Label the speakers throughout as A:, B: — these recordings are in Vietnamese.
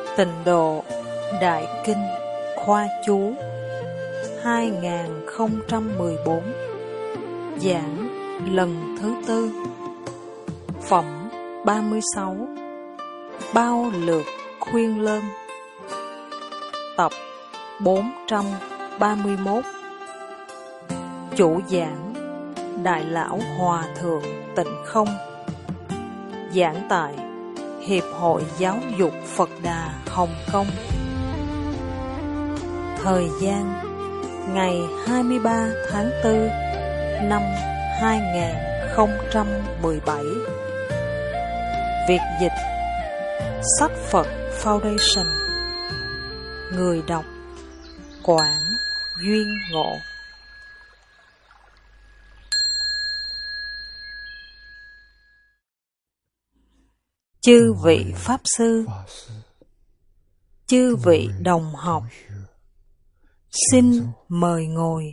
A: Tịnh độ Đại Kinh Khoa Chú 2014. Giảng lần thứ 4. Phẩm 36. Bao lược khuyên lơn. Tập 431. Chủ giảng Đại lão Hòa thượng Tịnh Không. Giảng tại Hiệp hội Giáo dục Phật Đà Hồng Kông. Thời gian ngày 23 tháng 4 năm 2017. Việc dịch Sách Phật Foundation. Người đọc Quảng Duyên Ngộ. Chư vị Pháp Sư, chư vị đồng học, xin mời ngồi.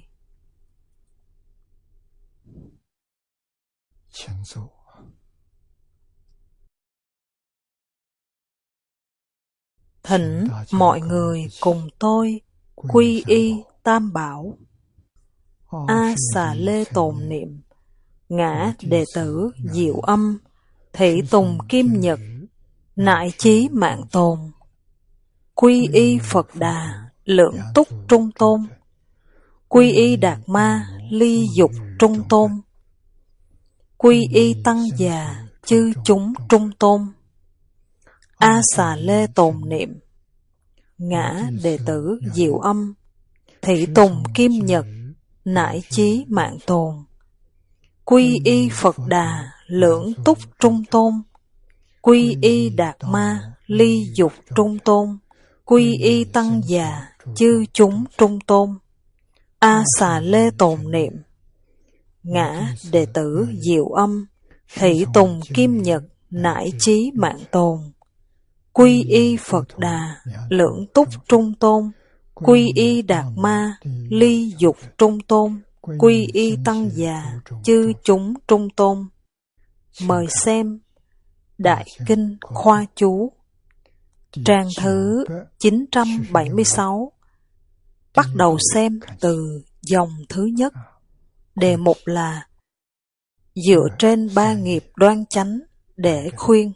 A: Thỉnh mọi người cùng tôi quy y Tam Bảo. A Xà Lê tồn niệm, ngã đệ tử Diệu Âm, thị tùng Kim Nhật, nại chí mạng tồn. Quy y Phật Đà, lượng túc trung tôn. Quy y Đạt Ma, ly dục trung tôn. Quy y Tăng Già, chư chúng trung tôn. A Xà Lê tồn niệm, ngã đệ tử Diệu Âm, thị tùng Kim Nhật, nại chí mạng tồn. Quy y Phật Đà, lượng túc trung tôn. Quy y Đạt Ma, ly dục trung tôn. Quy y Tăng Già, chư chúng trung tôn. A Xà Lê tồn niệm, ngã đệ tử Diệu Âm, thị tùng Kim Nhật, nại chí mạng tồn. Quy y Phật Đà, lượng túc trung tôn. Quy y Đạt Ma, ly dục trung tôn. Quy y Tăng Già, chư chúng trung tôn. Mời xem Đại Kinh Khoa Chú, trang thứ 976. Bắt đầu xem từ dòng thứ nhất. Đề mục là dựa trên ba nghiệp đoan chánh để khuyên.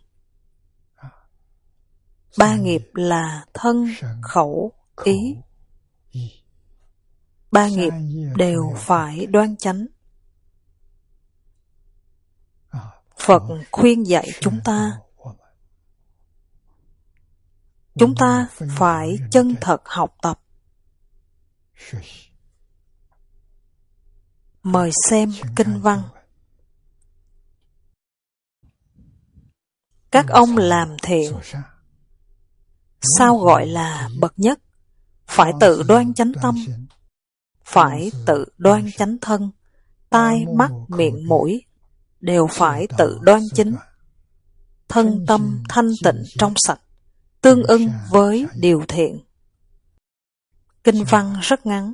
A: Ba nghiệp là thân, khẩu, ý. Ba nghiệp đều phải đoan chánh. Phật khuyên dạy chúng ta phải chân thật học tập. Mời xem kinh văn. Các ông làm thiện, sao gọi là bậc nhất? Phải tự đoan chánh tâm, phải tự đoan chánh thân, tai, mắt, miệng, mũi đều phải tự đoan chính. Thân tâm thanh tịnh trong sạch, tương ưng với điều thiện. Kinh văn rất ngắn,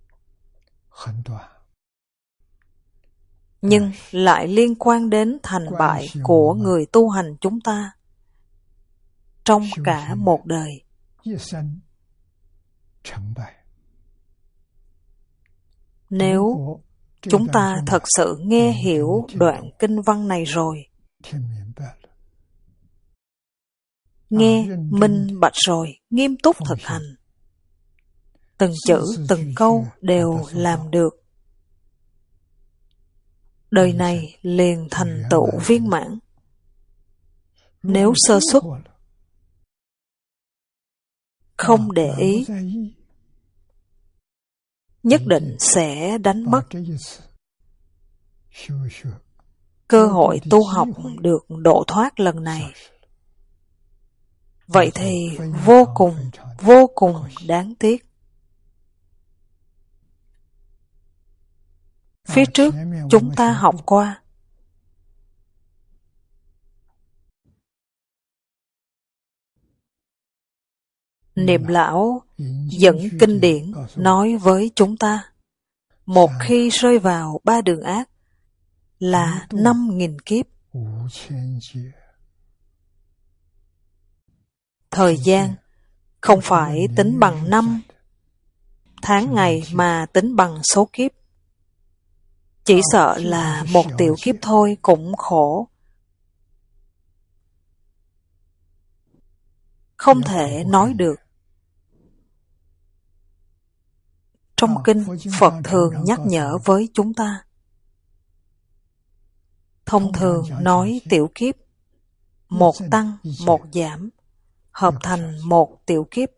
A: nhưng lại liên quan đến thành bại của người tu hành chúng ta trong cả một đời. Nếu chúng ta thật sự nghe hiểu đoạn kinh văn này rồi, nghe minh bạch rồi, nghiêm túc thực hành, từng chữ từng câu đều làm được, đời này liền thành tựu viên mãn. Nếu sơ suất, không để ý, nhất định sẽ đánh mất cơ hội tu học được độ thoát lần này. Vậy thì vô cùng đáng tiếc. Phía trước chúng ta học qua, Niệm lão dẫn kinh điển nói với chúng ta, một khi rơi vào ba đường ác là 5.000 kiếp. Thời gian không phải tính bằng năm, tháng ngày mà tính bằng số kiếp. Chỉ sợ là một tiểu kiếp thôi cũng khổ. Không thể nói được. Trong kinh, Phật thường nhắc nhở với chúng ta. Thông thường nói tiểu kiếp, một tăng, một giảm, hợp thành một tiểu kiếp.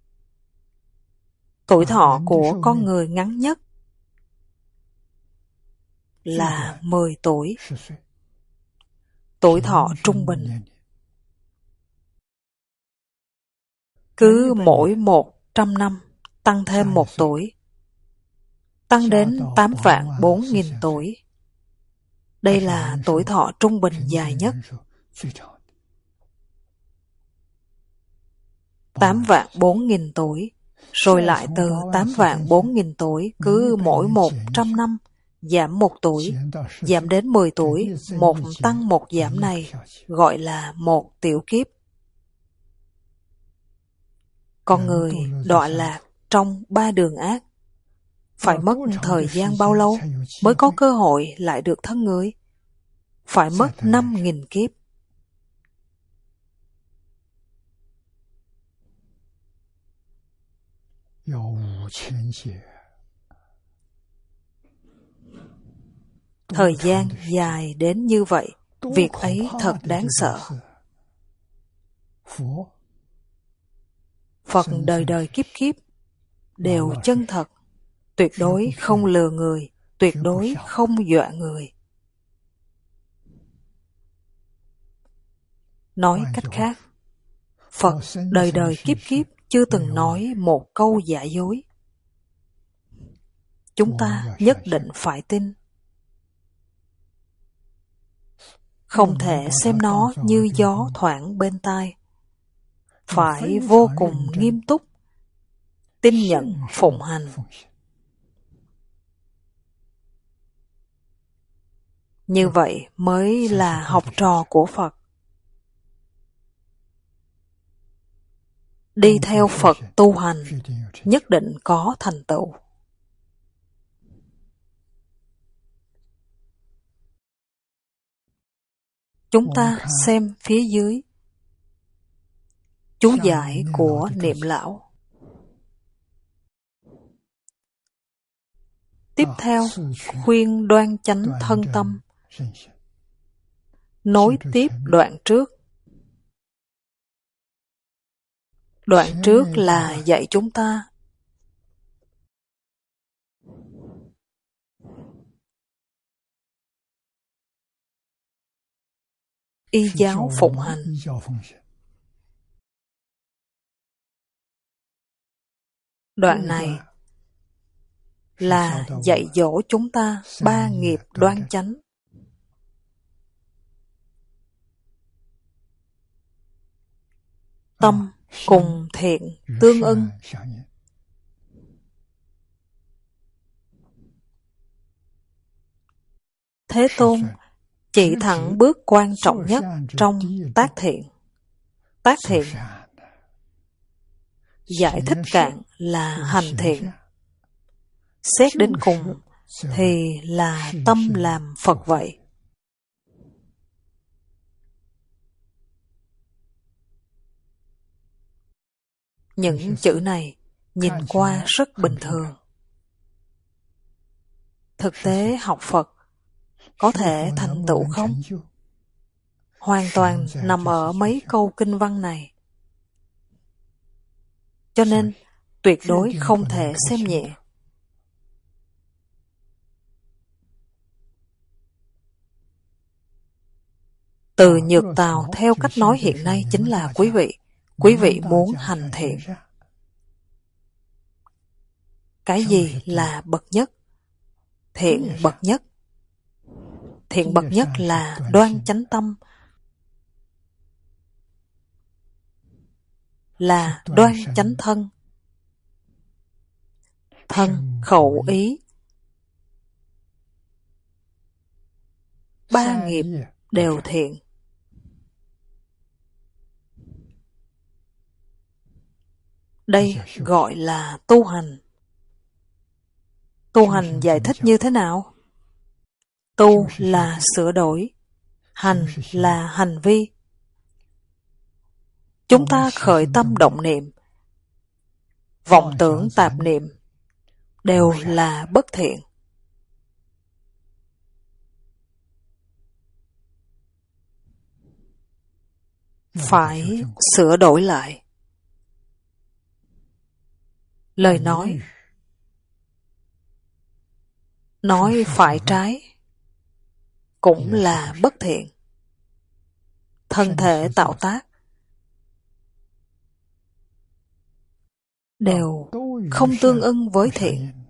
A: Tuổi thọ của con người ngắn nhất là 10 tuổi. Tuổi thọ trung bình cứ mỗi 100 năm tăng thêm 1 tuổi, tăng đến 8.400.000 tuổi. Đây là tuổi thọ trung bình dài nhất. 8.400.000 tuổi, rồi lại từ 8.400.000 tuổi, cứ mỗi 100 năm giảm 1 tuổi, giảm đến 10 tuổi, một tăng một giảm này gọi là một tiểu kiếp. Con người đọa lạc trong 3 đường ác, phải mất thời gian bao lâu mới có cơ hội lại được thân người? Phải mất 5.000 kiếp. Thời gian dài đến như vậy, việc ấy thật đáng sợ. Phật đời đời kiếp kiếp đều chân thật, tuyệt đối không lừa người, tuyệt đối không dọa người. Nói cách khác, Phật đời đời kiếp kiếp chưa từng nói một câu giả dối. Chúng ta nhất định phải tin. Không thể xem nó như gió thoảng bên tai. Phải vô cùng nghiêm túc, tin nhận phụng hành. Như vậy mới là học trò của Phật. Đi theo Phật tu hành, nhất định có thành tựu. Chúng ta xem phía dưới chú giải của Niệm Lão. Tiếp theo, khuyên đoan chánh thân tâm. Nối tiếp đoạn trước. Đoạn trước là dạy chúng ta y giáo phụng hành. Đoạn này là dạy dỗ chúng ta 3 nghiệp đoan chánh. Tâm cùng thiện tương ưng. Thế Tôn chỉ thẳng bước quan trọng nhất trong tác thiện. Tác thiện giải thích cạn là hành thiện. Xét đến cùng thì là tâm làm Phật vậy. Những chữ này nhìn qua rất bình thường. Thực tế học Phật có thể thành tựu không? Hoàn toàn nằm ở mấy câu kinh văn này. Cho nên tuyệt đối không thể xem nhẹ. Từ nhược tào theo cách nói hiện nay chính là quý vị muốn hành thiện. Cái gì là bậc nhất? Thiện bậc nhất. Thiện bậc nhất là đoan chánh tâm, là đoan chánh thân. Thân, khẩu, ý. 3 nghiệp đều thiện. Đây gọi là tu hành. Tu hành giải thích như thế nào? Tu là sửa đổi, hành là hành vi. Chúng ta khởi tâm động niệm, vọng tưởng tạp niệm đều là bất thiện. Phải sửa đổi lại. Lời nói phải trái cũng là bất thiện. Thân thể tạo tác đều không tương ưng với thiện.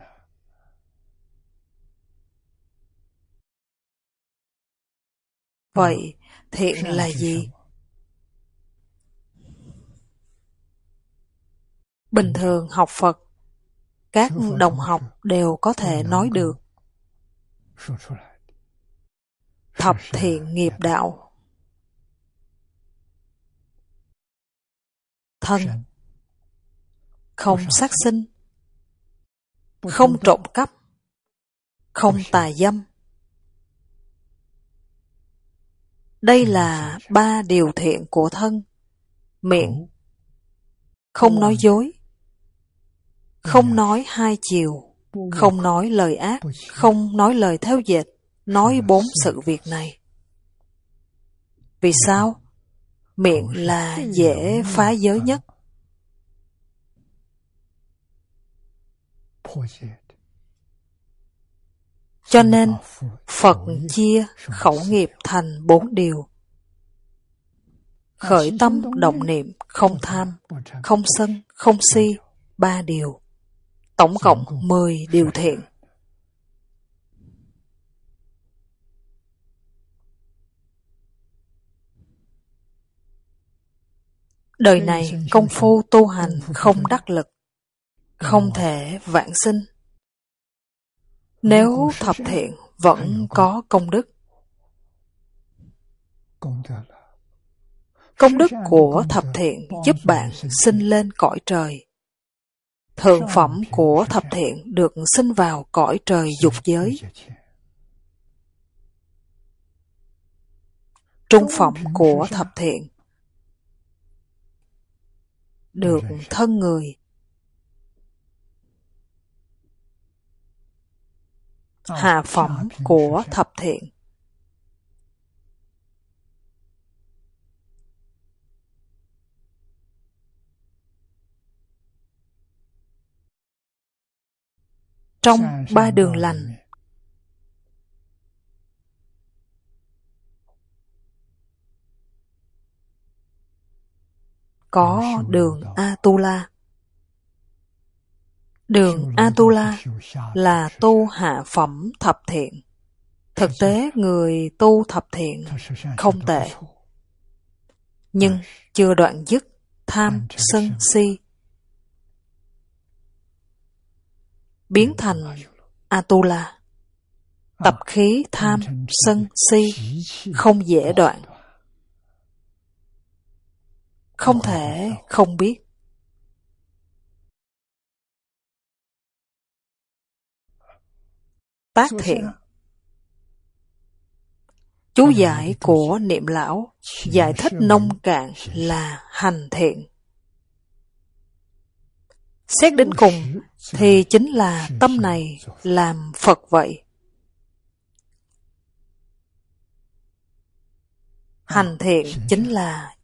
A: Vậy thiện là gì? Bình thường học Phật, các đồng học đều có thể nói được. Thập thiện nghiệp đạo. Thân, không sát sinh, không trộm cắp, không tà dâm. Đây là 3 điều thiện của thân. Miệng, không nói dối, không nói hai chiều, không nói lời ác, không nói lời theo dệt, nói 4 sự việc này. Vì sao? Miệng là dễ phá giới nhất. Cho nên, Phật chia khẩu nghiệp thành 4 điều. Khởi tâm động niệm, không tham, không sân, không si, 3 điều. Tổng cộng 10 điều thiện. Đời này công phu tu hành không đắc lực, không thể vãng sinh. Nếu thập thiện vẫn có công đức. Công đức của thập thiện giúp bạn sinh lên cõi trời. Thượng phẩm của thập thiện được sinh vào cõi trời dục giới. Trung phẩm của thập thiện được thân người. Hạ phẩm của thập thiện trong 3 đường lành. Có đường Atula. Đường Atula là tu hạ phẩm thập thiện. Thực tế người tu thập thiện không tệ, nhưng chưa đoạn dứt tham sân si, biến thành Atula. Tập khí tham sân si không dễ đoạn, không thể không biết. Tác thiện. Chú giải của Niệm Lão giải thích nông cạn là hành thiện. Xét đến cùng thì chính là tâm này làm Phật vậy. Hành thiện chính là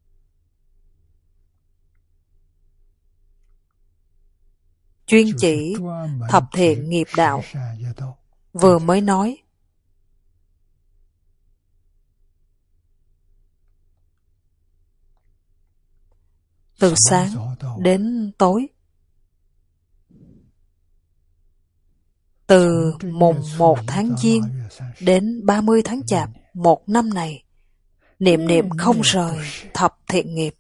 A: chuyên chỉ thập thiện nghiệp đạo. Vừa mới nói, từ sáng đến tối, từ mùng 1 tháng Giêng đến 30 tháng Chạp 1 năm này, niệm niệm không rời thập thiện nghiệp.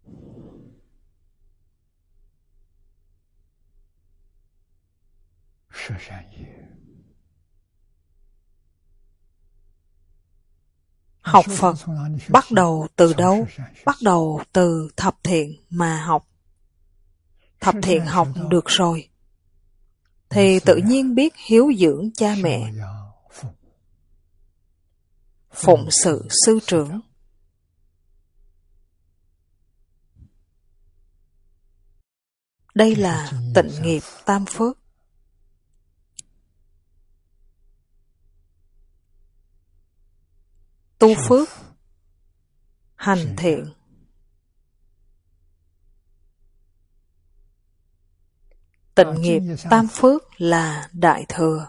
A: Học Phật bắt đầu từ đâu? Bắt đầu từ thập thiện mà học. thập thiện học được rồi, thì tự nhiên biết hiếu dưỡng cha mẹ, phụng sự sư trưởng. Đây là tịnh nghiệp tam phước. Tu phước, hành thiện. Tịnh nghiệp tam phước là đại thừa.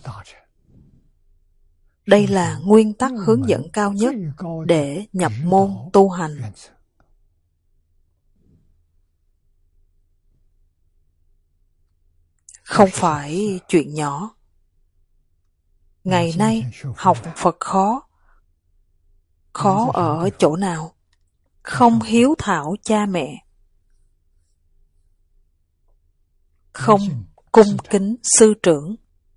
A: Đây là nguyên tắc hướng dẫn cao nhất để nhập môn tu hành. Không phải chuyện nhỏ. Ngày nay học Phật khó. Khó ở chỗ nào? Không hiếu thảo cha mẹ, không cung kính sư trưởng.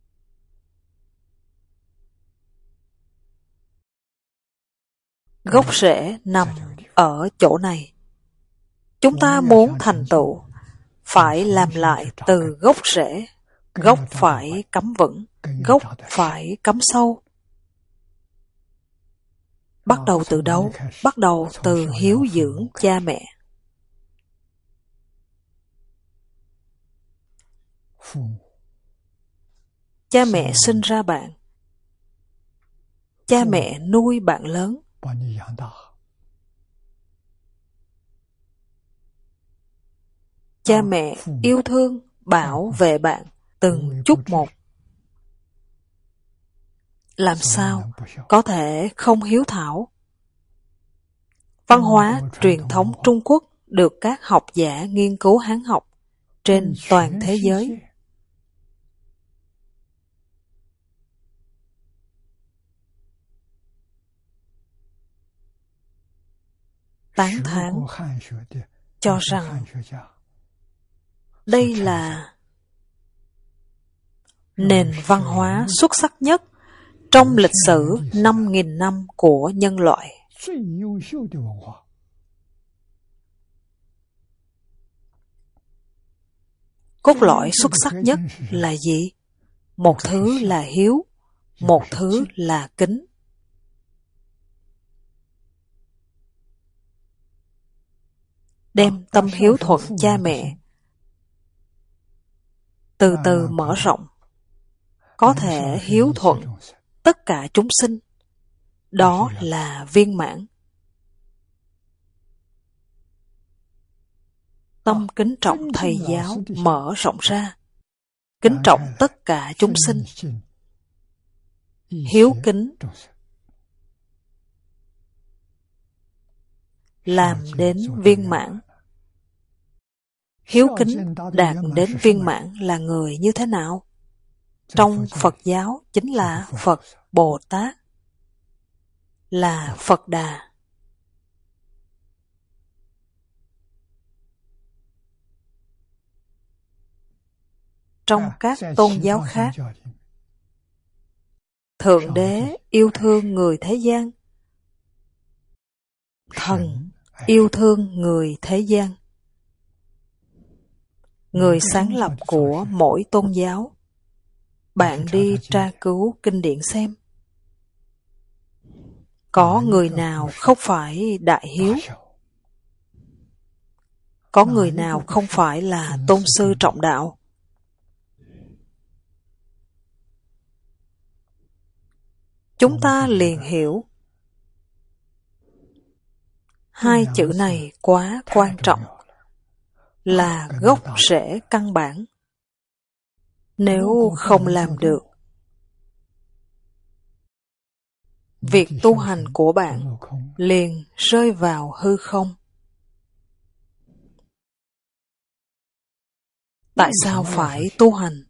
A: Gốc rễ nằm ở chỗ này. Chúng ta muốn thành tựu, phải làm lại từ gốc rễ. Gốc phải cắm vững, gốc phải cắm sâu. Bắt đầu từ đâu? Bắt đầu từ hiếu dưỡng cha mẹ. Cha mẹ sinh ra bạn. Cha mẹ nuôi bạn lớn. Cha mẹ yêu thương, bảo vệ bạn từng chút một. Làm sao có thể không hiếu thảo? Văn hóa truyền thống Trung Quốc được các học giả nghiên cứu Hán học trên toàn thế giới. Tán thán cho rằng đây là nền văn hóa xuất sắc nhất trong lịch sử 5.000 năm của nhân loại. Cốt lõi xuất sắc nhất là gì? Một thứ là hiếu, một thứ là kính. Đem tâm hiếu thuận cha mẹ từ từ mở rộng, có thể hiếu thuận tất cả chúng sinh. Đó là viên mãn. Tâm kính trọng thầy giáo mở rộng ra, kính trọng tất cả chúng sinh, hiếu kính, làm đến viên mãn. Hiếu kính đạt đến viên mãn là người như thế nào? Trong Phật giáo chính là Phật Bồ Tát, là Phật Đà. Trong các tôn giáo khác, Thượng Đế yêu thương người thế gian, Thần yêu thương người thế gian. Người sáng lập của mỗi tôn giáo, bạn đi tra cứu kinh điển xem. Có người nào không phải đại hiếu? Có người nào không phải là tôn sư trọng đạo? Chúng ta liền hiểu hai chữ này quá quan trọng, là gốc rễ căn bản. Nếu không làm được, việc tu hành của bạn liền rơi vào hư không. Tại sao phải tu hành?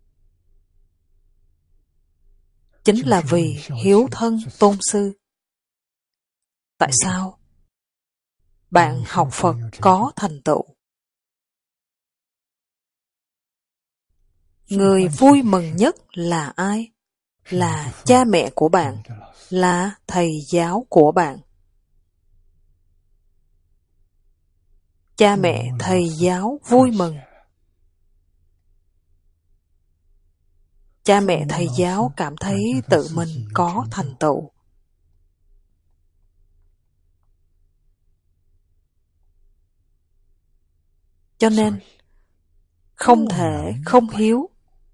A: Chính là vì hiếu thân tôn sư. Tại sao? Bạn học Phật có thành tựu. Người vui mừng nhất là ai? Là cha mẹ của bạn, là thầy giáo của bạn. Cha mẹ, thầy giáo vui mừng cha mẹ thầy giáo cảm thấy tự mình có thành tựu. Cho nên, không thể không hiếu,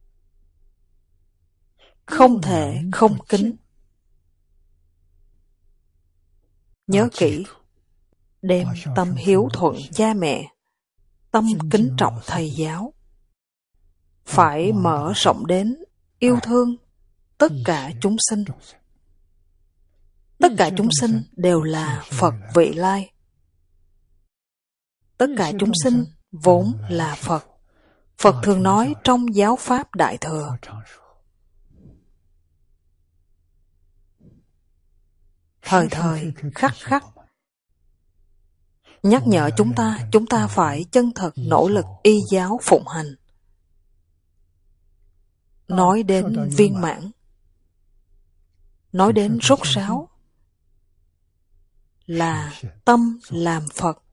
A: không thể không kính. Nhớ kỹ, đem tâm hiếu thuận cha mẹ, tâm kính trọng thầy giáo, phải mở rộng đến yêu thương tất cả chúng sinh. Tất cả chúng sinh đều là Phật vị lai. Tất cả chúng sinh vốn là Phật. Phật thường nói trong giáo pháp Đại Thừa. Thời thời, khắc khắc, nhắc nhở chúng ta phải chân thật nỗ lực y giáo phụng hành. Nói đến viên mãn, nói đến rốt ráo, là tâm làm Phật.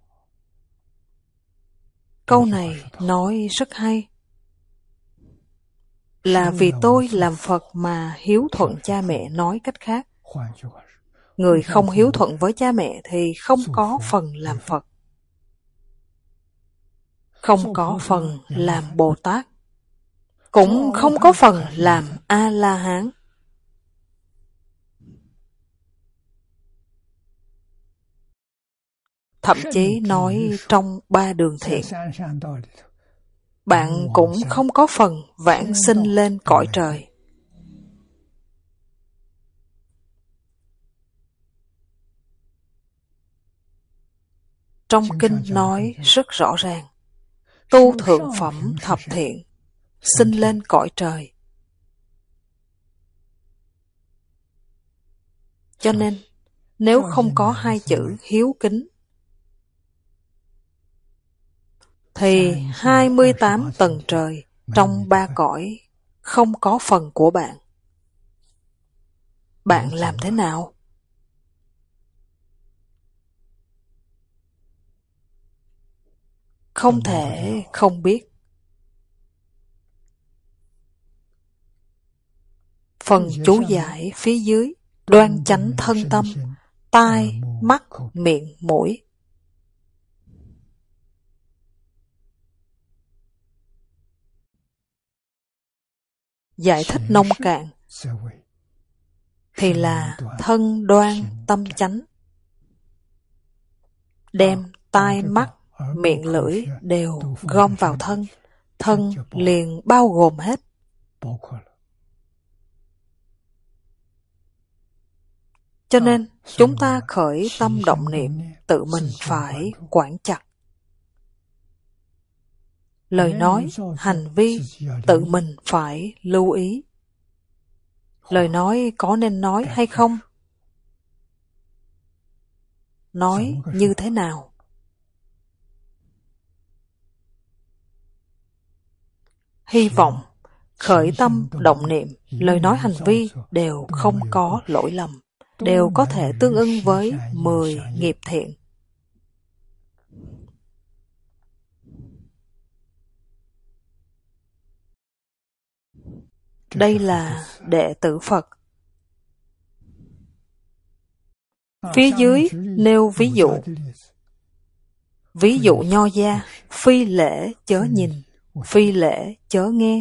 A: Câu này nói rất hay. Là vì tôi làm Phật mà hiếu thuận cha mẹ. Nói cách khác, người không hiếu thuận với cha mẹ thì không có phần làm Phật, không có phần làm Bồ Tát, cũng không có phần làm A-la-hán. Thậm chí nói trong 3 đường thiện, bạn cũng không có phần vãng sinh lên cõi trời. Trong kinh nói rất rõ ràng, tu thượng phẩm thập thiện, sinh lên cõi trời. Cho nên, nếu không có 2 chữ hiếu kính, thì 28 tầng trời trong 3 cõi không có phần của bạn. Bạn làm thế nào? Không thể không biết. Phần chú giải phía dưới, đoan chánh thân tâm, tai, mắt, miệng, mũi. Giải thích nông cạn thì là thân đoan tâm chánh. Đem tai, mắt, miệng, lưỡi đều gom vào thân, thân liền bao gồm hết. Cho nên, chúng ta khởi tâm động niệm, tự mình phải quản chặt. Lời nói, hành vi, tự mình phải lưu ý. Lời nói có nên nói hay không? Nói như thế nào? Hy vọng, khởi tâm động niệm, lời nói hành vi đều không có lỗi lầm, đều có thể tương ưng với 10 nghiệp thiện. Đây là đệ tử Phật. Phía dưới nêu ví dụ. Ví dụ nho gia, phi lễ chớ nhìn, phi lễ chớ nghe.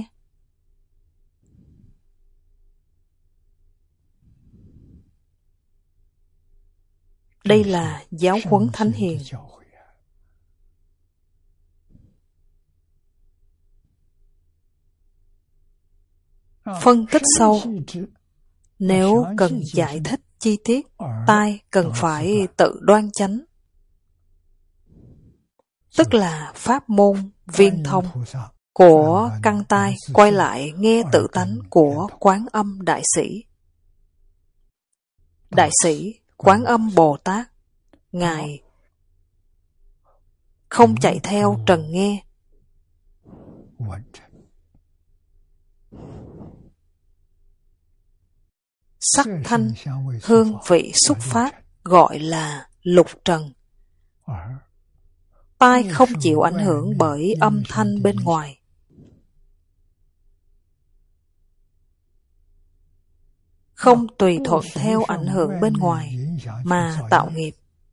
A: Đây là giáo huấn thánh hiền. Phân tích sâu. Nếu cần giải thích chi tiết, tai cần phải tự đoan chánh, tức là pháp môn viên thông của căn tai quay lại nghe tự tánh của Quán Âm Đại Sĩ. Đại Sĩ Quán Âm Bồ Tát, Ngài không chạy theo trần nghe. Sắc thanh, hương vị xúc pháp gọi là lục trần. Tai không chịu ảnh hưởng bởi âm thanh bên ngoài. không tùy thuận theo ảnh hưởng bên ngoài mà tạo nghiệp.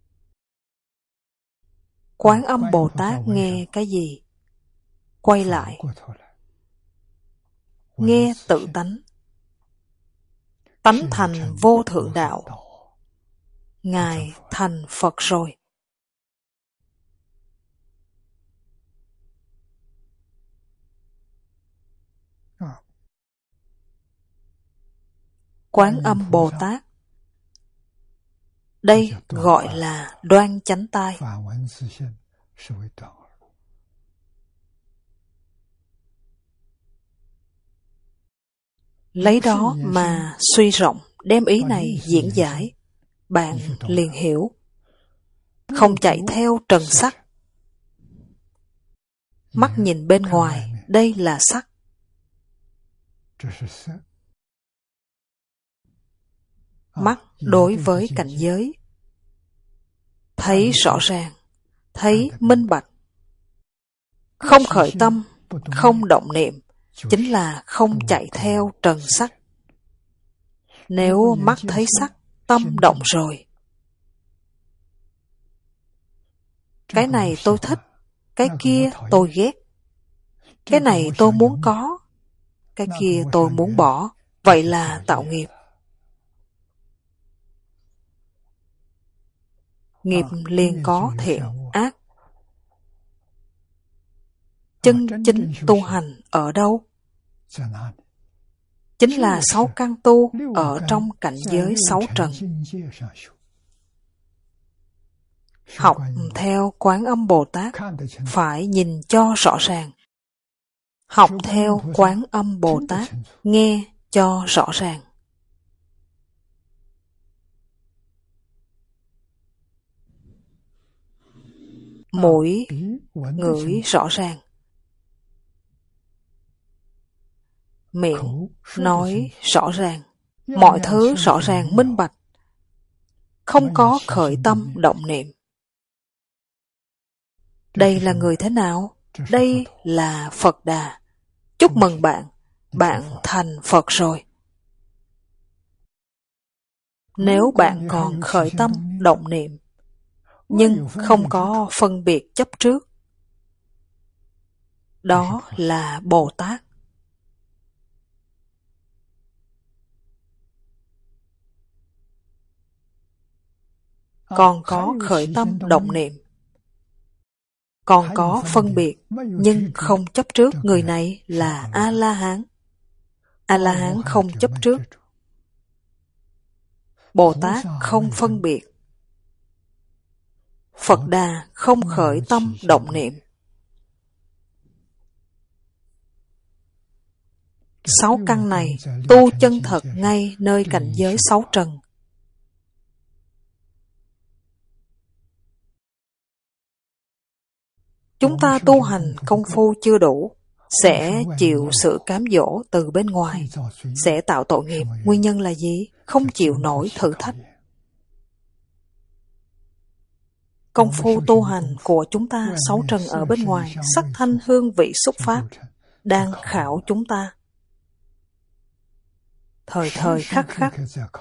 A: Quán Âm Bồ Tát nghe cái gì? Quay lại, nghe tự tánh. Tánh thành vô thượng đạo, Ngài thành Phật rồi. Quán Âm Bồ Tát, đây gọi là đoan chánh tai. Lấy đó mà suy rộng, đem ý này diễn giải, bạn liền hiểu. Không chạy theo trần sắc. Mắt nhìn bên ngoài, đây là sắc. Mắt đối với cảnh giới, thấy rõ ràng, thấy minh bạch. Không khởi tâm, không động niệm, chính là không chạy theo trần sắc. Nếu mắt thấy sắc, tâm động rồi. Cái này tôi thích, cái kia tôi ghét. Cái này tôi muốn có, cái kia tôi muốn bỏ. Vậy là tạo nghiệp. Nghiệp liền có thiện, ác. Chân chính tu hành ở đâu? Chính là 6 căn tu ở trong cảnh giới 6 trần. Học theo Quán Âm Bồ Tát phải nhìn cho rõ ràng. Học theo Quán Âm Bồ Tát nghe cho rõ ràng. Mũi ngửi rõ ràng. Miệng nói rõ ràng. Mọi thứ rõ ràng minh bạch. Không có khởi tâm động niệm. Đây là người thế nào? Đây là Phật Đà. Chúc mừng bạn, bạn thành Phật rồi. Nếu bạn còn khởi tâm động niệm, nhưng không có phân biệt chấp trước, đó là Bồ Tát. Còn có khởi tâm động niệm, còn có phân biệt, nhưng không chấp trước, người này là A-la-hán. A-la-hán không chấp trước. Bồ Tát không phân biệt. Phật Đà không khởi tâm động niệm. 6 căn này tu chân thật ngay nơi cảnh giới 6 trần. Chúng ta tu hành công phu chưa đủ, sẽ chịu sự cám dỗ từ bên ngoài, sẽ tạo tội nghiệp. Nguyên nhân là gì? Không chịu nổi thử thách. Công phu tu hành của chúng ta 6 trần ở bên ngoài, sắc thanh hương vị xúc pháp, đang khảo chúng ta. Thời thời khắc khắc,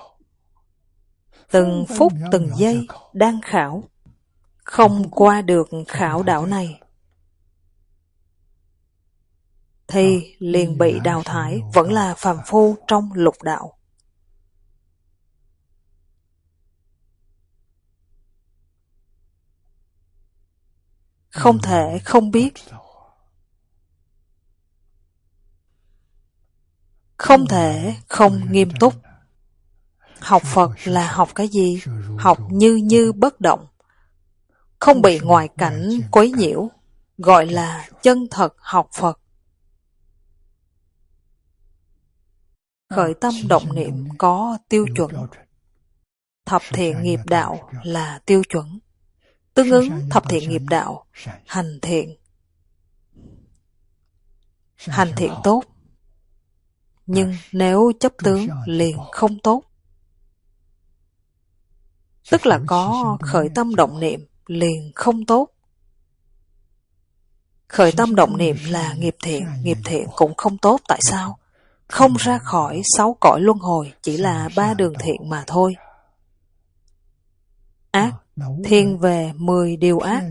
A: từng phút từng giây đang khảo. Không qua được khảo đảo này, thì liền bị đào thải, vẫn là phàm phu trong lục đạo. Không thể không biết. Không thể không nghiêm túc. Học Phật là học cái gì? Học như bất động, không bị ngoại cảnh quấy nhiễu, gọi là chân thật học Phật. Khởi tâm động niệm có tiêu chuẩn. Thập thiện nghiệp đạo là tiêu chuẩn. Tương ứng thập thiện nghiệp đạo, hành thiện. Hành thiện tốt. Nhưng nếu chấp tướng liền không tốt. Tức là có khởi tâm động niệm liền không tốt. Khởi tâm động niệm là nghiệp thiện cũng không tốt. Tại sao? không ra khỏi 6 cõi luân hồi, chỉ là 3 đường thiện mà thôi. Ác thiên về 10 điều ác.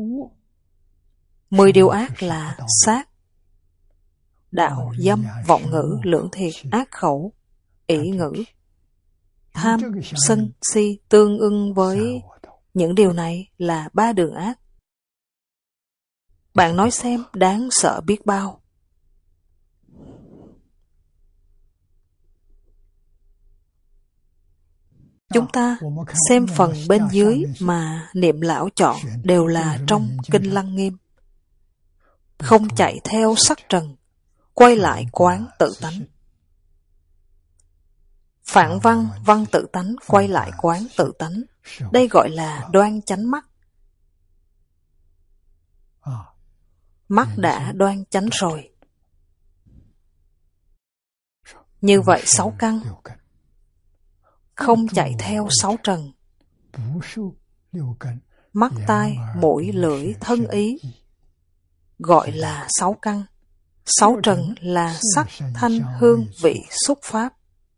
A: 10 điều ác là sát, đạo, dâm, vọng ngữ, lưỡng thiệt, ác khẩu, ỷ ngữ. Tham, sân, si tương ưng với những điều này là 3 đường ác. Bạn nói xem đáng sợ biết bao. Chúng ta xem phần bên dưới mà Niệm Lão chọn đều là trong Kinh Lăng Nghiêm. Không chạy theo sắc trần, quay lại quán tự tánh. Phạn văn, văn tự tánh, quay lại quán tự tánh. Đây gọi là đoan chánh mắt. Mắt đã đoan chánh rồi. Như vậy 6 căn, không chạy theo 6 trần. Mắt, tai, mũi, lưỡi, thân ý, gọi là 6 căn. 6 trần là sắc, thanh, hương, vị, xúc, pháp.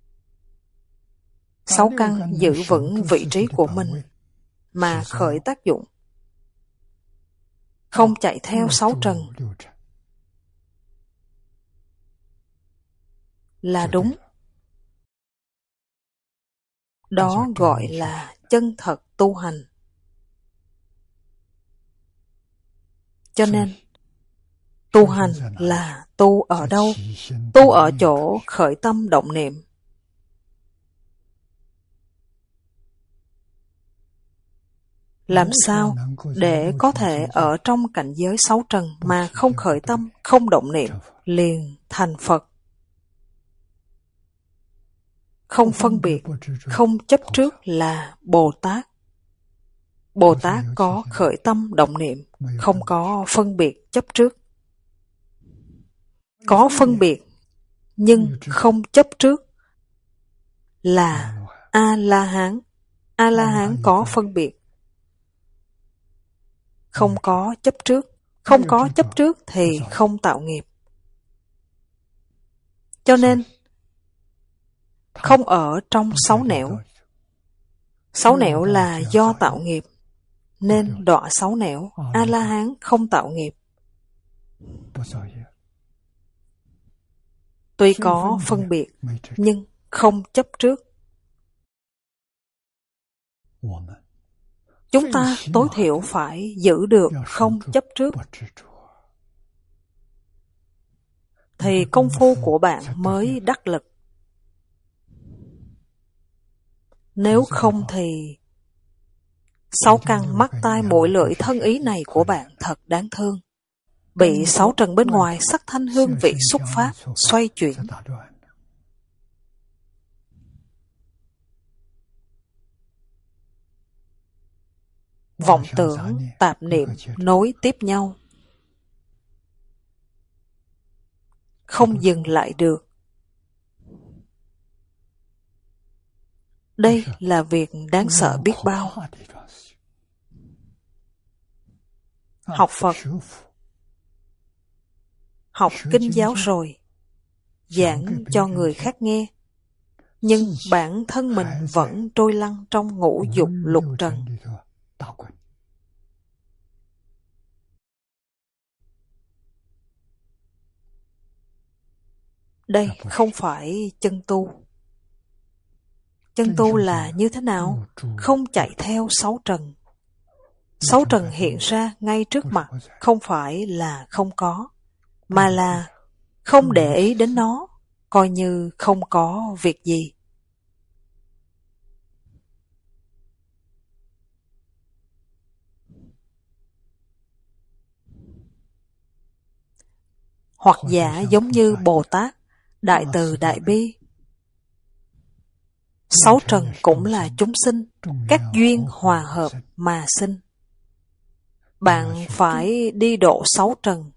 A: 6 căn giữ vững vị trí của mình mà khởi tác dụng. Không chạy theo 6 trần là đúng. Đó gọi là chân thật tu hành. Cho nên, tu hành là tu ở đâu? Tu ở chỗ khởi tâm động niệm. Làm sao để có thể ở trong cảnh giới 6 trần mà không khởi tâm, không động niệm, liền thành Phật? Không phân biệt, không chấp trước là Bồ Tát. Bồ Tát có khởi tâm động niệm, không có phân biệt chấp trước. Có phân biệt, nhưng không chấp trước là A-la-hán. A-la-hán có phân biệt, không có chấp trước. Không có chấp trước thì không tạo nghiệp. Cho nên, không ở trong 6 nẻo. 6 nẻo là do tạo nghiệp, nên đọa 6 nẻo. A-la-hán không tạo nghiệp. Tuy có phân biệt, nhưng không chấp trước. Chúng ta tối thiểu phải giữ được không chấp trước, thì công phu của bạn mới đắc lực. Nếu không thì 6 căn mắt, tai, mũi, lưỡi, thân ý này của bạn thật đáng thương. Bị 6 trần bên ngoài sắc, thanh, hương, vị, xúc, pháp xoay chuyển. Vọng tưởng, tạp niệm nối tiếp nhau, không dừng lại được. Đây là việc đáng sợ biết bao. Học Phật, học kinh giáo rồi, giảng cho người khác nghe, nhưng bản thân mình vẫn trôi lăn trong ngũ dục lục trần. Đây không phải chân tu. Chân tu là như thế nào? Không chạy theo 6 trần. 6 trần hiện ra ngay trước mặt, không phải là không có, mà là không để ý đến nó, coi như không có việc gì. Hoặc giả giống như Bồ Tát, Đại Từ Đại Bi. 6 trần cũng là chúng sinh, các duyên hòa hợp mà sinh. Bạn phải đi độ 6 trần.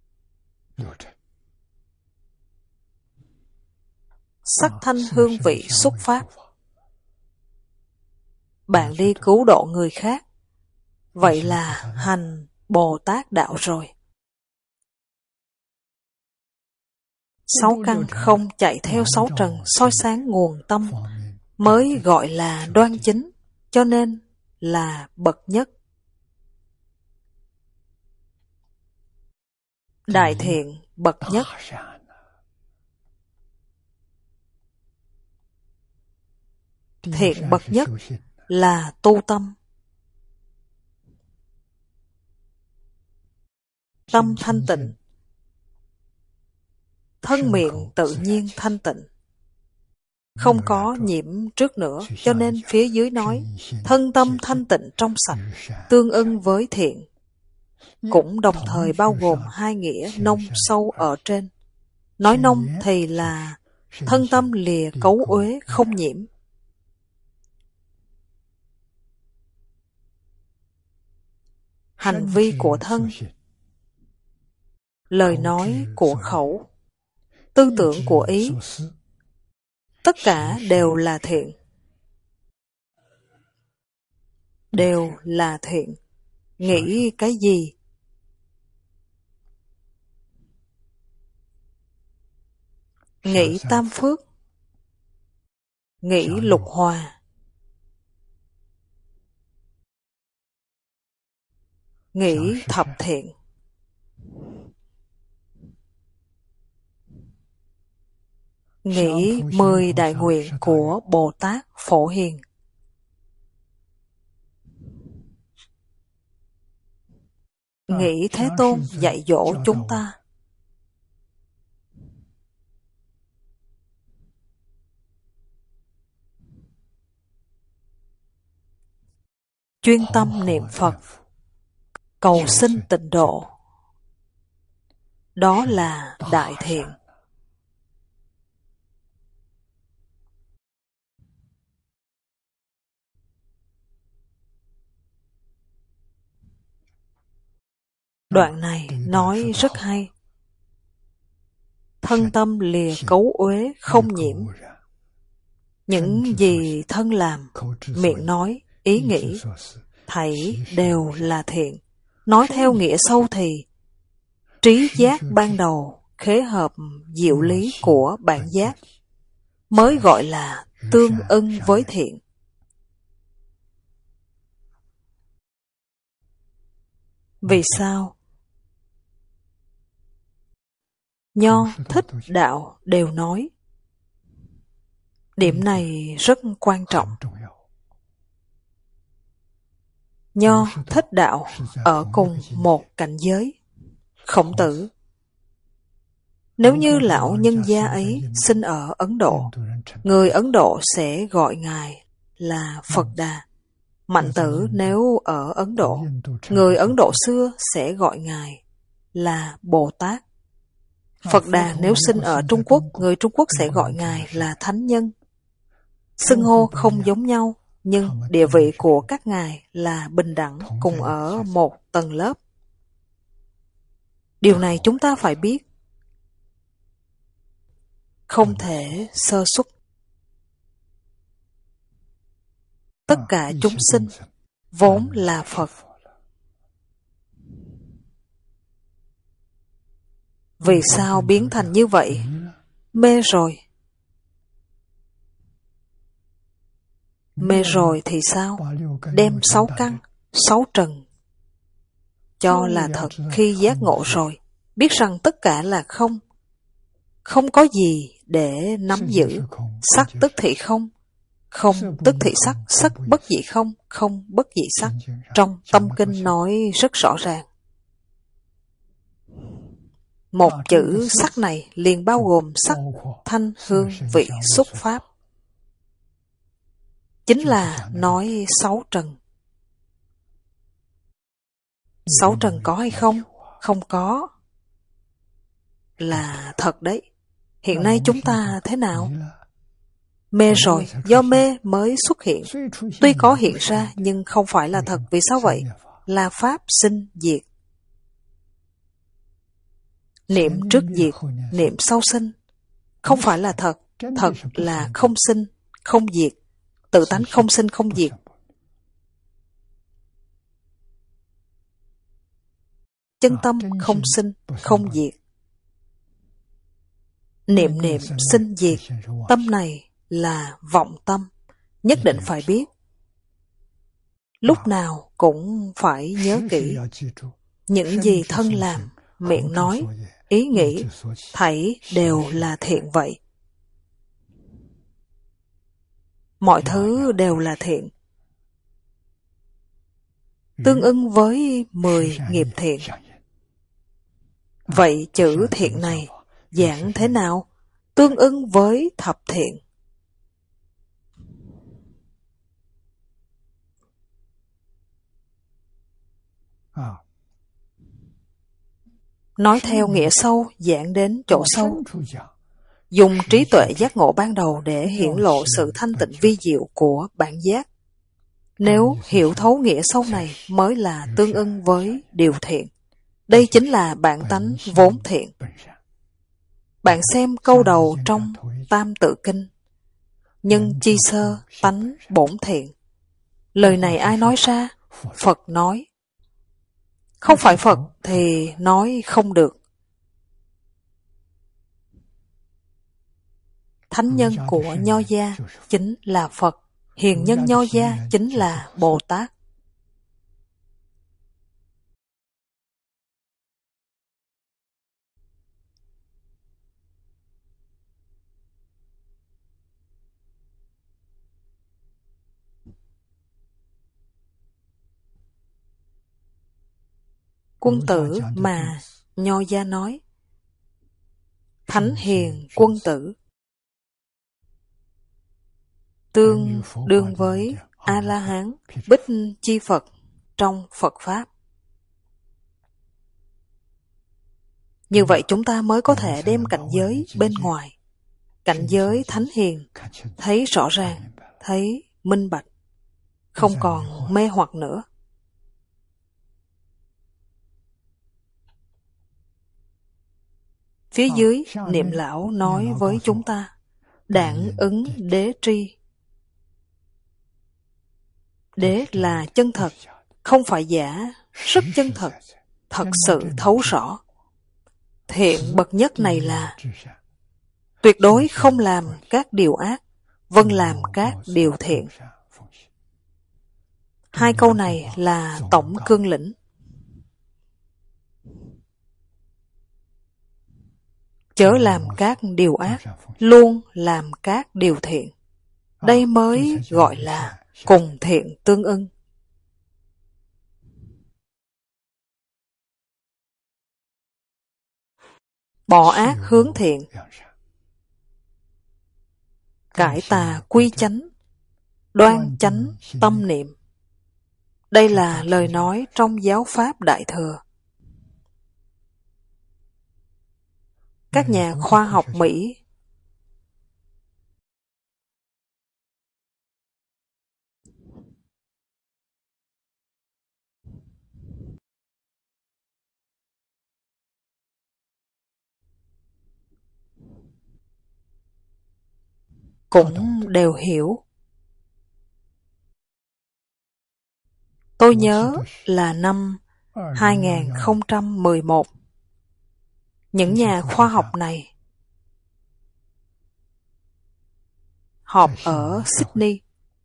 A: Sắc, thanh, hương, vị, xúc, pháp. Bạn đi cứu độ người khác, vậy là hành Bồ Tát đạo rồi. 6 căn không chạy theo 6 trần soi sáng nguồn tâm mới gọi là đoan chính, cho nên là bậc nhất. Đại thiện bậc nhất. Thiện bậc nhất là tu tâm. Tâm thanh tịnh, thân miệng tự nhiên thanh tịnh, không có nhiễm trước nữa, cho nên phía dưới nói thân tâm thanh tịnh trong sạch, tương ưng với thiện, cũng đồng thời bao gồm hai nghĩa nông sâu ở trên. Nói nông thì là thân tâm lìa cấu uế không nhiễm. Hành vi của thân, lời nói của khẩu, tư tưởng của ý, tất cả đều là thiện. Đều là thiện. Nghĩ cái gì? Nghĩ tam phước, nghĩ lục hòa, nghĩ thập thiện, nghĩ 10 đại nguyện của Bồ Tát Phổ Hiền. Nghĩ Thế Tôn dạy dỗ chúng ta. Chuyên tâm niệm Phật, cầu xin tịnh độ. Đó là đại thiện. Đoạn này nói rất hay. Thân tâm lìa cấu uế không nhiễm. Những gì thân làm, miệng nói, ý nghĩ, thảy đều là thiện. Nói theo nghĩa sâu thì trí giác ban đầu khế hợp diệu lý của bản giác mới gọi là tương ưng với thiện. Vì sao? Nho, Thích, Đạo đều nói. Điểm này rất quan trọng. Nho, Thích, Đạo ở cùng một cảnh giới. Khổng Tử. Nếu như lão nhân gia ấy sinh ở Ấn Độ, người Ấn Độ sẽ gọi Ngài là Phật Đà. Mạnh Tử nếu ở Ấn Độ, người Ấn Độ xưa sẽ gọi Ngài là Bồ Tát. Phật Đà nếu sinh ở Trung Quốc, người Trung Quốc sẽ gọi Ngài là Thánh Nhân. Xưng hô không giống nhau, nhưng địa vị của các ngài là bình đẳng, cùng ở một tầng lớp. Điều này chúng ta phải biết. Không thể sơ suất. Tất cả chúng sinh vốn là Phật. Vì sao biến thành như vậy? Mê rồi. Mê rồi thì sao? Đem 6 căn, 6 trần cho là thật khi giác ngộ rồi. Biết rằng tất cả là không. Không có gì để nắm giữ. Sắc tức thị không. Không tức thị sắc. Sắc bất dị không. Không bất dị sắc. Trong tâm kinh nói rất rõ ràng. Một chữ sắc này liền bao gồm sắc, thanh, hương, vị, xúc, pháp. Chính là nói 6 trần. 6 trần có hay không? Không có. Là thật đấy. Hiện nay chúng ta thế nào? Mê rồi, do mê mới xuất hiện. Tuy có hiện ra nhưng không phải là thật. Vì sao vậy? Là pháp sinh diệt. Niệm trước diệt, niệm sau sinh. Không phải là thật. Thật là không sinh, không diệt. Tự tánh không sinh không diệt. Chân tâm không sinh, không diệt. Niệm niệm sinh diệt, tâm này là vọng tâm, nhất định phải biết. Lúc nào cũng phải nhớ kỹ, những gì thân làm, miệng nói, ý nghĩ, thảy đều là thiện vậy. Mọi thứ đều là thiện, tương ưng với 10 nghiệp thiện. Vậy chữ thiện này giảng thế nào? Tương ưng với thập thiện. Nói theo nghĩa sâu, giảng đến chỗ sâu. Dùng trí tuệ giác ngộ ban đầu để hiển lộ sự thanh tịnh vi diệu của bản giác. Nếu hiểu thấu nghĩa sâu này mới là tương ưng với điều thiện. Đây chính là bản tánh vốn thiện. Bạn xem câu đầu trong Tam Tự Kinh. Nhân chi sơ tánh bổn thiện. Lời này ai nói ra? Phật nói. Không phải Phật thì nói không được. Thánh nhân của Nho gia chính là Phật. Hiền nhân Nho gia chính là Bồ Tát. Quân tử mà Nho gia nói. Thánh hiền quân tử. Tương đương với A-la-hán, Bích Chi Phật trong Phật Pháp. Như vậy chúng ta mới có thể đem cảnh giới bên ngoài, cảnh giới thánh hiền, thấy rõ ràng, thấy minh bạch, không còn mê hoặc nữa. Phía dưới, Niệm Lão nói với chúng ta, đản ứng đế tri. Đế là chân thật, không phải giả, rất chân thật, thật sự thấu rõ. Thiện bậc nhất này là tuyệt đối không làm các điều ác, vâng làm các điều thiện. Hai câu này là tổng cương lĩnh. Chớ làm các điều ác, luôn làm các điều thiện. Đây mới gọi là cùng thiện tương ưng. Bỏ ác hướng thiện, cải tà quy chánh, đoan chánh tâm niệm. Đây là lời nói trong giáo pháp Đại Thừa. Các nhà khoa học Mỹ cũng đều hiểu. Tôi nhớ là năm 2011, những nhà khoa học này họp ở Sydney.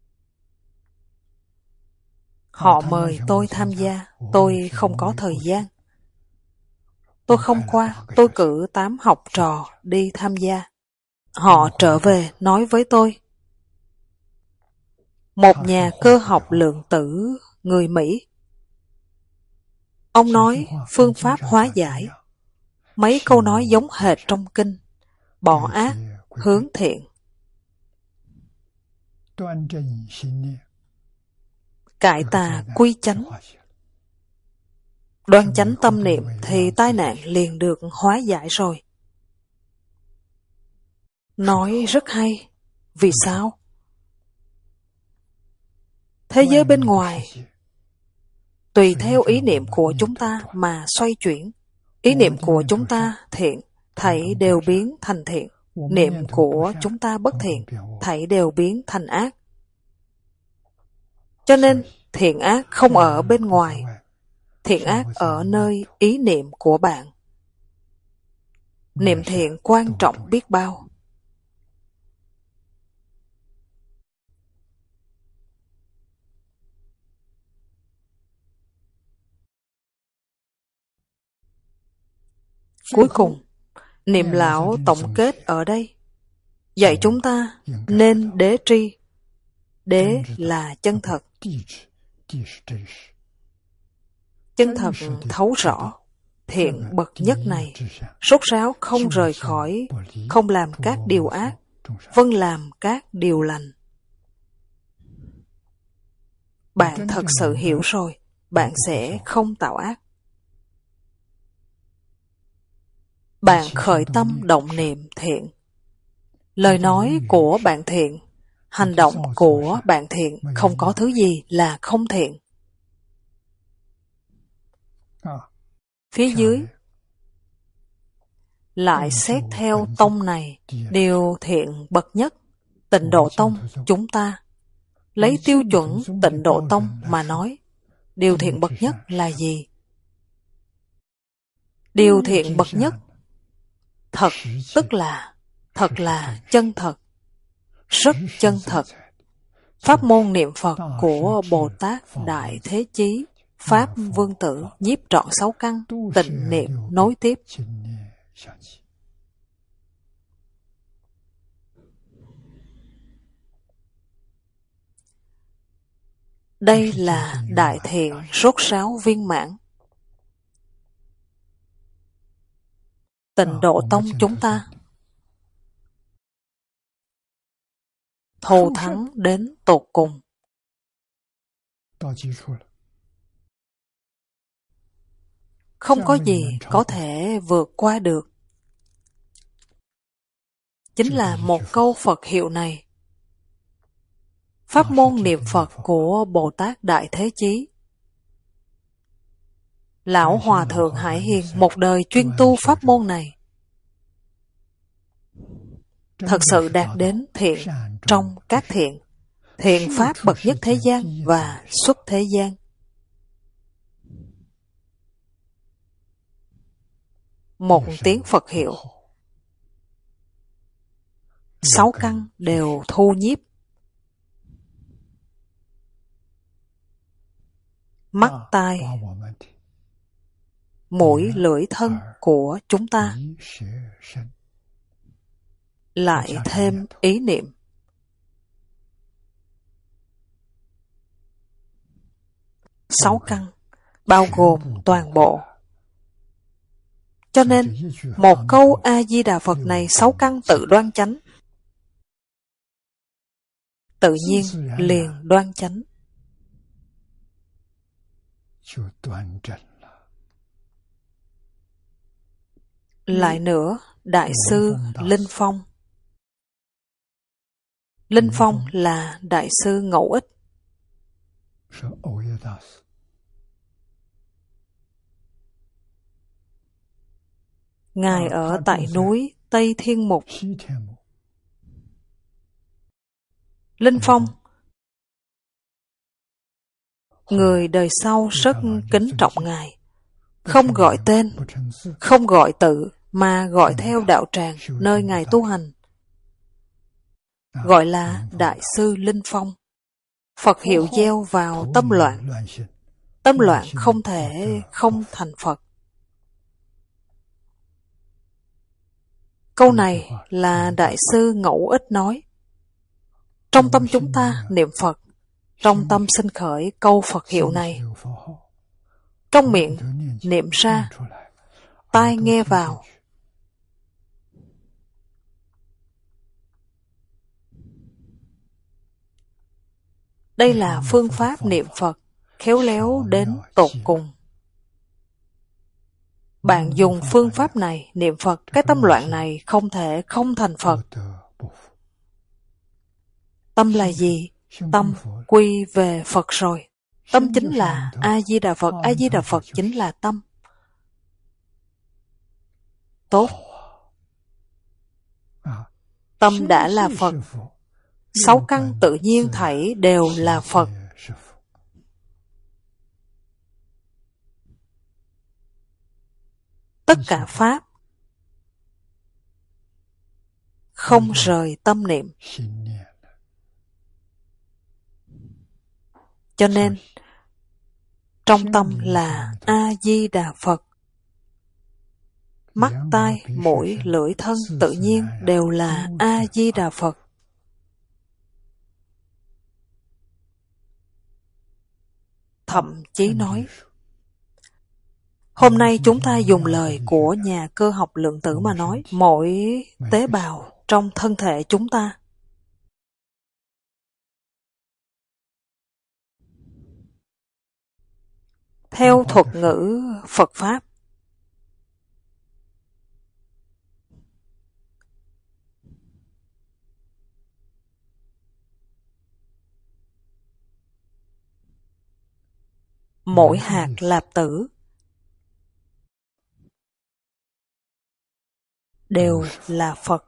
A: Họ mời tôi tham gia, tôi không có thời gian. Tôi không qua, tôi cử 8 học trò đi tham gia. Họ trở về nói với tôi. Một nhà cơ học lượng tử người Mỹ. Ông nói phương pháp hóa giải. Mấy câu nói giống hệt trong kinh. Bỏ ác, hướng thiện. Cải tà quy chánh. Đoan chánh tâm niệm thì tai nạn liền được hóa giải rồi. Nói rất hay. Vì sao? Thế giới bên ngoài tùy theo ý niệm của chúng ta mà xoay chuyển. Ý niệm của chúng ta thiện, thảy đều biến thành thiện. Niệm của chúng ta bất thiện, thảy đều biến thành ác. Cho nên thiện ác không ở bên ngoài. Thiện ác ở nơi ý niệm của bạn. Niệm thiện quan trọng biết bao. Cuối cùng, niệm lão tổng kết ở đây, dạy chúng ta nên đế tri. Đế là chân thật. Chân thật thấu rõ, thiện bậc nhất này, sốt ráo không rời khỏi, không làm các điều ác, vâng làm các điều lành. Bạn thật sự hiểu rồi, bạn sẽ không tạo ác. Bạn khởi tâm động niệm thiện. Lời nói của bạn thiện, hành động của bạn thiện, không có thứ gì là không thiện. Phía dưới, lại xét theo tông này, điều thiện bậc nhất, Tịnh Độ Tông chúng ta. Lấy tiêu chuẩn Tịnh Độ Tông mà nói, điều thiện bậc nhất là gì? Điều thiện bậc nhất, thật tức là chân thật, rất chân thật. Pháp môn niệm Phật của Bồ Tát Đại Thế Chí, Pháp Vương Tử, nhiếp trọn 6 căn, tịnh niệm nối tiếp. Đây là đại thiện rốt ráo viên mãn. Tịnh Độ Tông chúng ta thù thắng đến tột cùng. Không có gì có thể vượt qua được. Chính là một câu Phật hiệu này. Pháp môn niệm Phật của Bồ Tát Đại Thế Chí. Lão Hòa Thượng Hải Hiền một đời chuyên tu pháp môn này. Thật sự đạt đến thiện trong các thiện. Thiện pháp bậc nhất thế gian và xuất thế gian. Một tiếng Phật hiệu. 6 căn đều thu nhiếp. Mắt tai, mũi lưỡi thân của chúng ta. Lại thêm ý niệm. Sáu căn bao gồm toàn bộ. Cho nên, một câu A-di-đà Phật này 6 căn tự đoan chánh. Tự nhiên liền đoan chánh. Lại nữa, Đại sư Linh Phong. Linh Phong là Đại sư Ngẫu Ích. Ngài ở tại núi Tây Thiên Mục. Linh Phong, người đời sau rất kính trọng Ngài. Không gọi tên, không gọi tự, mà gọi theo đạo tràng nơi Ngài tu hành. Gọi là Đại sư Linh Phong. Phật hiệu gieo vào tâm loạn. Tâm loạn không thể không thành Phật. Câu này là Đại sư Ngẫu Ích nói. Trong tâm chúng ta niệm Phật, trong tâm sinh khởi câu Phật hiệu này. Trong miệng niệm ra, tai nghe vào. Đây là phương pháp niệm Phật, khéo léo đến tột cùng. Bạn dùng phương pháp này niệm Phật, cái tâm loạn này không thể không thành Phật. Tâm là gì? Tâm quy về Phật rồi. Tâm chính là A-di-đà Phật, A-di-đà Phật chính là tâm. Tốt. Tâm đã là Phật. 6 căn tự nhiên thảy đều là Phật. Tất cả Pháp không rời tâm niệm. Cho nên, trong tâm là A-di-đà Phật. Mắt, tai, mũi, lưỡi, thân tự nhiên đều là A-di-đà Phật. Thậm chí nói, hôm nay chúng ta dùng lời của nhà cơ học lượng tử mà nói, mỗi tế bào trong thân thể chúng ta theo thuật ngữ Phật Pháp, mỗi hạt lạp tử đều là Phật.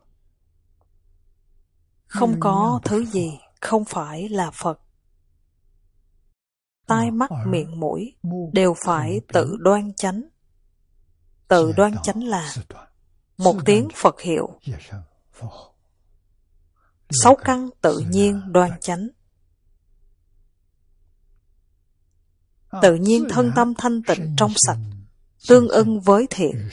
A: Không có thứ gì không phải là Phật. Tai, mắt, miệng, mũi đều phải tự đoan chánh. Tự đoan chánh là một tiếng Phật hiệu. 6 căn tự nhiên đoan chánh. Tự nhiên thân tâm thanh tịnh trong sạch, tương ưng với thiện.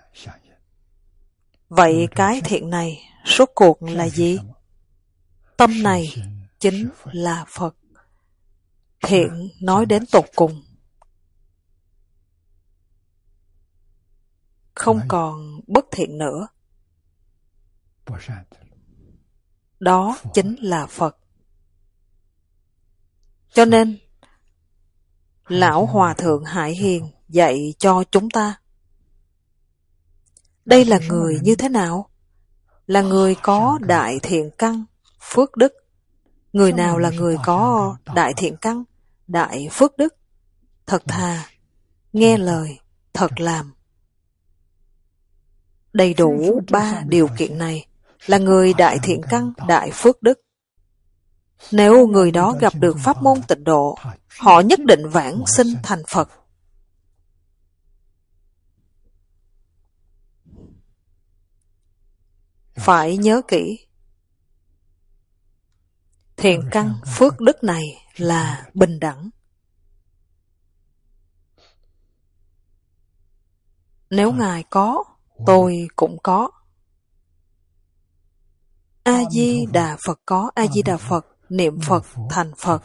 A: Vậy cái thiện này rốt cuộc là gì? Tâm này chính là Phật. Thiện nói đến tột cùng, không còn bất thiện nữa. Đó chính là Phật. Cho nên, Lão Hòa Thượng Hải Hiền dạy cho chúng ta. Đây là người như thế nào? Là người có đại thiện căn, phước đức. Người nào là người có đại thiện căn, đại phước đức? Thật thà, nghe lời, thật làm. Đầy đủ 3 điều kiện này là người đại thiện căn, đại phước đức. Nếu người đó gặp được pháp môn tịnh độ, họ nhất định vãng sinh thành Phật. Phải nhớ kỹ, thiện căn phước đức này là bình đẳng. Nếu Ngài có, tôi cũng có. A-di-đà Phật có, A-di-đà Phật, niệm Phật thành Phật.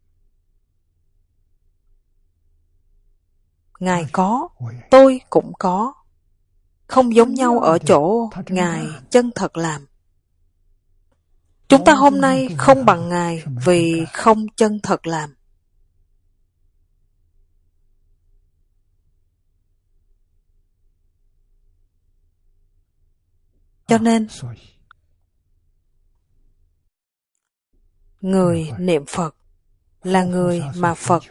A: Ngài có, tôi cũng có. Không giống nhau ở chỗ Ngài chân thật làm. Chúng ta hôm nay không bằng Ngài vì không chân thật làm. Cho nên, người niệm Phật là người mà Phật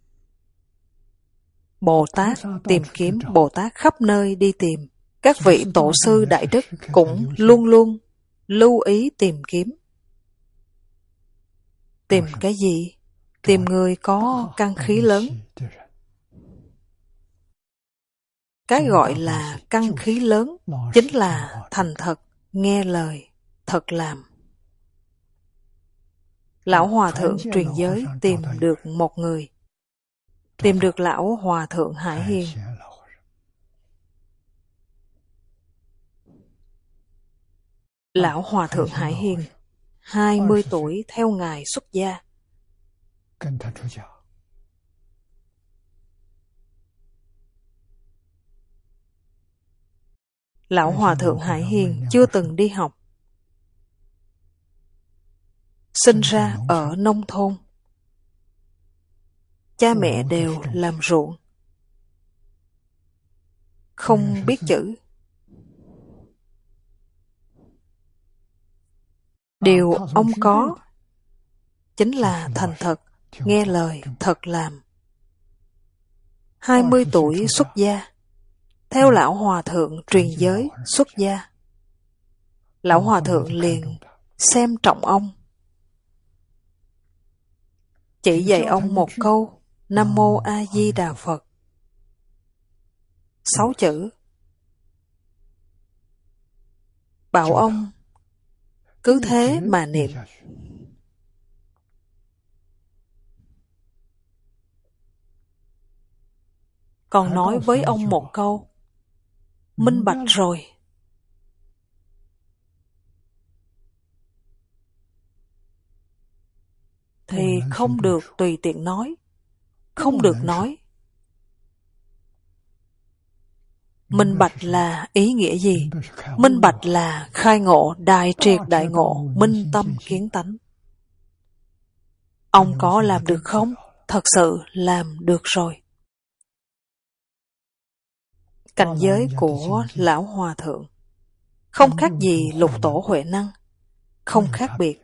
A: Bồ Tát tìm kiếm. Bồ Tát khắp nơi đi tìm. Các vị tổ sư đại đức cũng luôn luôn lưu ý tìm kiếm. Tìm cái gì? Tìm người có căn khí lớn. Cái gọi là căn khí lớn chính là thành thật, nghe lời, thật làm. Lão Hòa Thượng truyền giới tìm được một người. Tìm được Lão Hòa Thượng Hải Hiền. Lão Hòa Thượng Hải Hiền 20 tuổi theo Ngài xuất gia. Lão Hòa Thượng Hải Hiền chưa từng đi học. Sinh ra ở nông thôn. Cha mẹ đều làm ruộng. Không biết chữ. Điều ông có chính là thành thật, nghe lời, thật làm. 20 tuổi xuất gia. Theo Lão Hòa Thượng truyền giới xuất gia. Lão Hòa Thượng liền xem trọng ông. Chỉ dạy ông một câu Nam Mô A Di Đà Phật. 6 chữ. Bảo ông cứ thế mà niệm. Còn nói với ông một câu, minh bạch rồi. Thì không được tùy tiện nói, không được nói. Minh bạch là ý nghĩa gì? Minh bạch là khai ngộ, đại triệt đại ngộ, minh tâm kiến tánh. Ông có làm được không? Thật sự làm được rồi. Cảnh giới của Lão Hòa Thượng không khác gì Lục Tổ Huệ Năng, không khác biệt.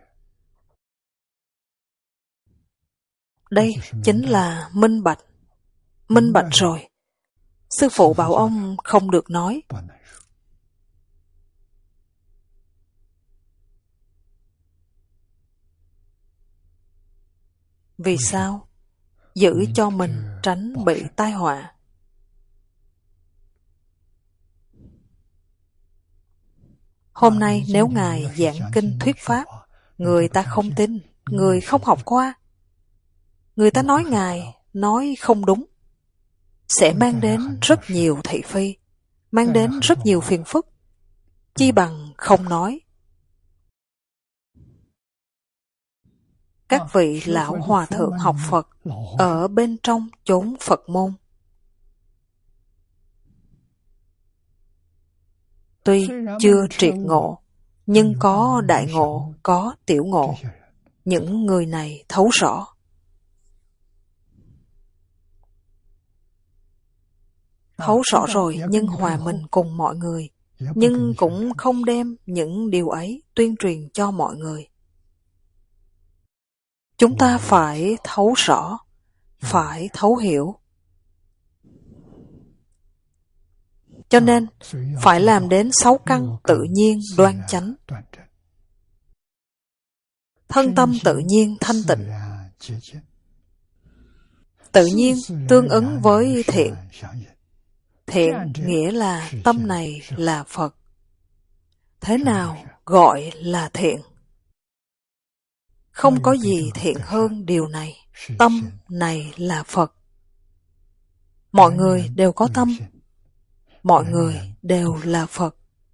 A: Đây chính là minh bạch. Minh bạch rồi. Sư phụ bảo ông không được nói. Vì sao? Giữ cho mình tránh bị tai họa. Hôm nay nếu Ngài giảng kinh thuyết pháp, người ta không tin, người không học qua. Người ta nói Ngài nói không đúng, sẽ mang đến rất nhiều thị phi, mang đến rất nhiều phiền phức. Chi bằng không nói. Các vị lão hòa thượng học Phật ở bên trong chốn Phật môn, tuy chưa triệt ngộ, nhưng có đại ngộ, có tiểu ngộ. Những người này thấu rõ. Thấu rõ rồi nhưng hòa mình cùng mọi người, nhưng cũng không đem những điều ấy tuyên truyền cho mọi người. Chúng ta phải thấu rõ, phải thấu hiểu. Cho nên, phải làm đến 6 căn tự nhiên đoan chánh. Thân tâm tự nhiên thanh tịnh. Tự nhiên tương ứng với thiện. Thiện nghĩa là tâm này là Phật. Thế nào gọi là thiện? Không có gì thiện hơn điều này. Tâm này là Phật. Mọi người đều có tâm. Mọi người đều là Phật.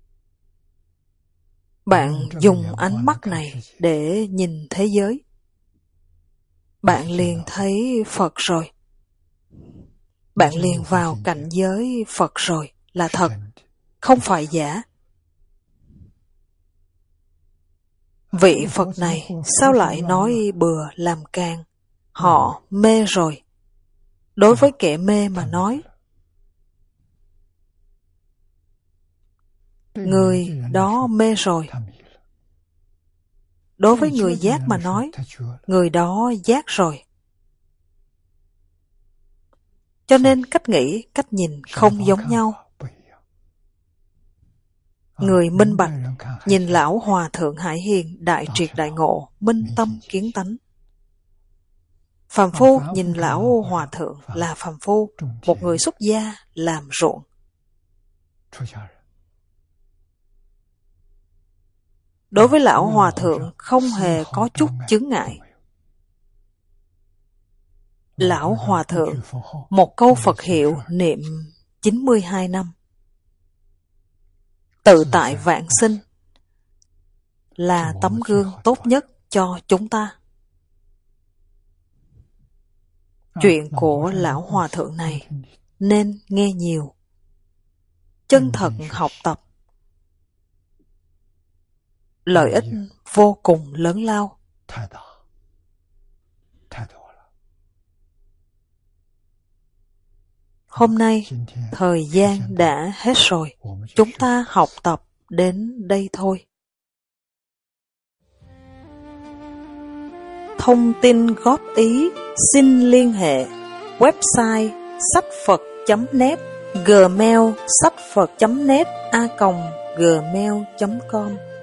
A: Bạn dùng ánh mắt này để nhìn thế giới. Bạn liền thấy Phật rồi. Bạn liền vào cảnh giới Phật rồi, là thật, không phải giả. Vị Phật này sao lại nói bừa làm càng? Họ mê rồi. Đối với kẻ mê mà nói, người đó mê rồi. Đối với người giác mà nói, người đó giác rồi. Cho nên cách nghĩ, cách nhìn không giống nhau. Người minh bạch, nhìn lão hòa thượng Hải Hiền đại triệt đại ngộ, minh tâm kiến tánh. Phàm phu nhìn lão hòa thượng là phàm phu, một người xuất gia làm ruộng. Đối với lão hòa thượng không hề có chút chướng ngại. Lão hòa thượng một câu Phật hiệu niệm 92 năm. Tự tại vạn sinh là tấm gương tốt nhất cho chúng ta. Chuyện của lão hòa thượng này nên nghe nhiều, chân thật học tập. Lợi ích vô cùng lớn lao. Hôm nay, thời gian đã hết rồi. Chúng ta học tập đến đây thôi. Thông tin góp ý xin liên hệ website sachphật.net, gmail sachphật.net a.gmail.com.